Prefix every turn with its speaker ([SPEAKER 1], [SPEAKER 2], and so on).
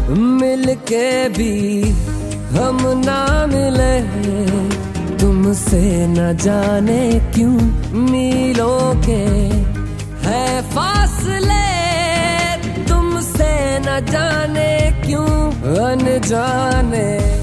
[SPEAKER 1] मिलके भी हम ना मिले, तुमसे न जाने क्यों मीलों के है फासले, तुमसे न जाने क्यों अनजाने।